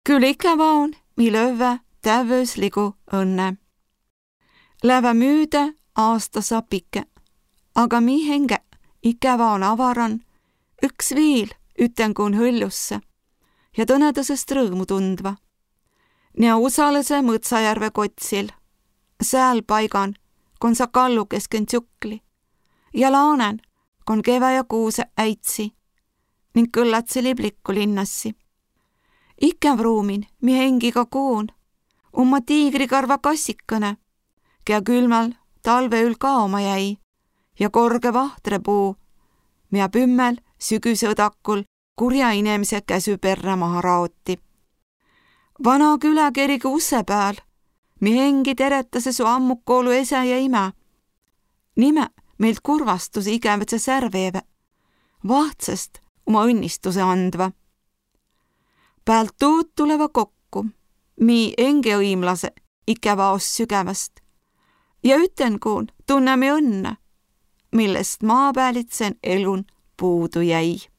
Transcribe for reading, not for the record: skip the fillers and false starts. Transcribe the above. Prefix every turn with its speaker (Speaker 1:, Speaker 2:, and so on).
Speaker 1: Küll ikävä on, mi lövvä tävösligu õnne. Lävä müüdä aasta sapike, aga mi henge ikävä on avaran, üks viil ütenguun hõljusse ja tõnedusest rõõmu tundva. Nia usalese Mõtsajärve kotsil, sääl paigan, kon sa kallu kesken tsukli ja laanen, kon kevä ja kuuse äitsi ning kõllatseli plikku linnassi. Ikäv ruumin mi hengiga kuun, umma tiigrikarva kassikõne, kea külmal talve ül kaoma jäi ja korge vahtrepuu, mia pümmel sügüsõdakul kurja inemise käsü perre maha raoti. Vana küläkerigi usse pääl, mi hengi teretase su ammukoolu ese ja ime. Nime meilt kurvastus igevätse särveeve, vahtsest oma õnnistuse andva. Päält tuud tuleva kokku, mi engi õimlase ikävaos sügävast ja ütenguun tunnemi õnne, millest maapäälitsen elun puudu jäi.